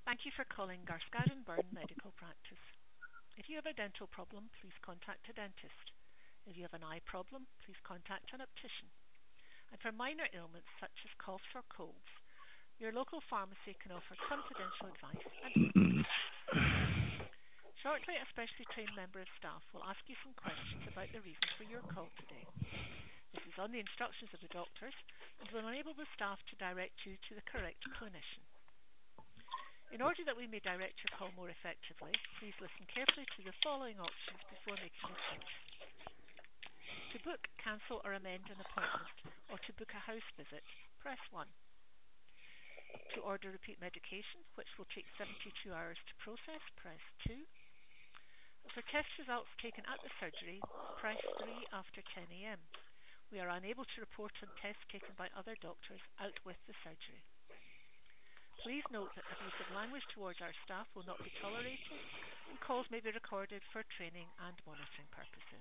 Thank you for calling Garskar and Byrne Medical Practice. If you have a dental problem, please contact a dentist. If you have an eye problem, please contact an optician. And for minor ailments such as coughs or colds, your local pharmacy can offer confidential advice and medication. Shortly, a specially trained member of staff will ask you some questions about the reason for your call today. This is on the instructions of the doctors and will enable the staff to direct you to the correct clinician. In order that we may direct your call more effectively, please listen carefully to the following options before making a choice. To book, cancel or amend an appointment, or to book a house visit, press 1. To order repeat medication, which will take 72 hours to process, press 2. For test results taken at the surgery, press 3 after 10 a.m. We are unable to report on tests taken by other doctors out with the surgery. Please note that abusive language towards our staff will not be tolerated, and calls may be recorded for training and monitoring purposes.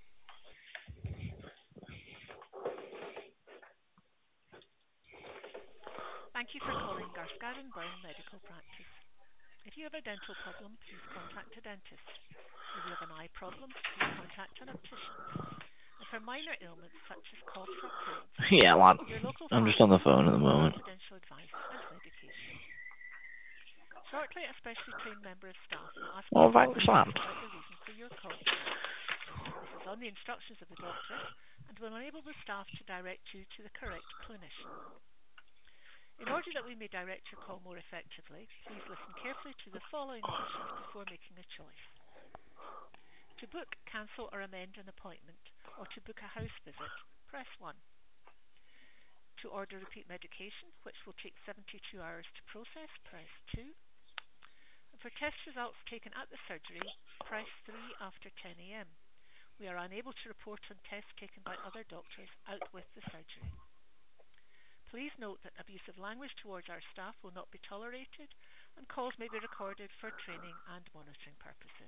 Thank you for calling Garskar and Byrne Medical Practice. If you have a dental problem, please contact a dentist. If you have an eye problem, please contact an optician. And for minor ailments such as coughs or colds, Yeah, lad. your local I'm just on the pharmacy phone can at the offer moment. confidential advice and medication. Shortly, a specially trained member of staff will ask you Oh, some thanks, lad. questions about the reason for your call today. This is on the instructions of the doctors and will enable the staff to direct you to the correct clinician. In order that we may direct your call more effectively, please listen carefully to the following options before making a choice. To book, cancel or amend an appointment, or to book a house visit, press 1. To order repeat medication, which will take 72 hours to process, press 2. For test results taken at the surgery, press 3 after 10 a.m. We are unable to report on tests taken by other doctors out with the surgery. Please note that abusive language towards our staff will not be tolerated, and calls may be recorded for training and monitoring purposes.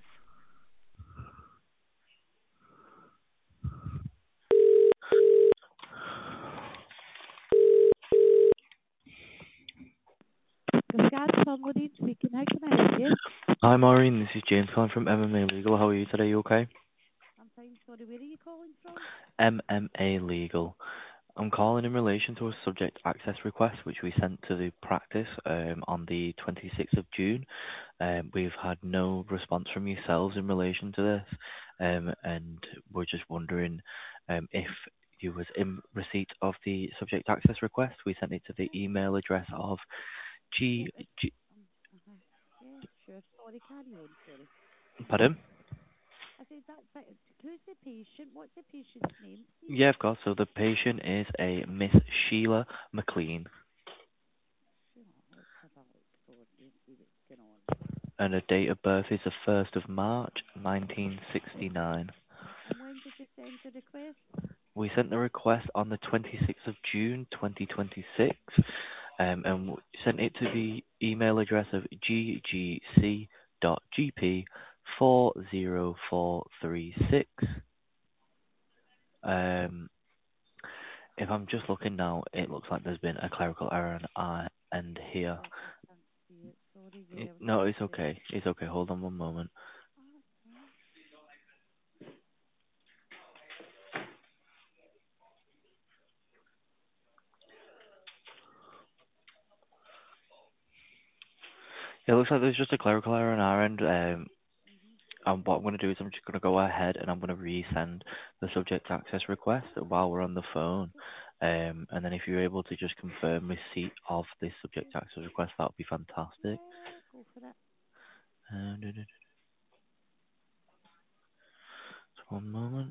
Somebody speaking. How can I help you? Hi, Maureen. This is James calling from MMA Legal. How are you today? You okay? I'm fine. Sorry, where are you calling from? MMA Legal. I'm calling in relation to a subject access request which we sent to the practice on the 26th of June. We've had no response from yourselves in relation to this, and we're just wondering if you was in receipt of the subject access request. We sent it to the email address of G. Yeah, sure. Sorry, carry on. Sorry. Pardon? I said who's the patient? What's the patient's name, please? Yeah, of course. So the patient is a Miss Sheila McLean, Sure. Let's have a look for you. See what's going on. and her date of birth is the 1st of March, 1969. And when did you send the request? We sent the request on the 26th of June, 2026, and we sent it to the email address of ggc.gp40436. If I'm just looking now, it looks like there's been a clerical error on our end here. I can't see it. Sorry, there. No, it's okay. It's okay. Hold on one moment. It looks like there's just a clerical error on our end. And what I'm going to do is I'm just going to go ahead and I'm going to resend the subject access request while we're on the phone. And then if you're able to just confirm receipt of this subject access request, that would be fantastic. Go for it. Just one moment.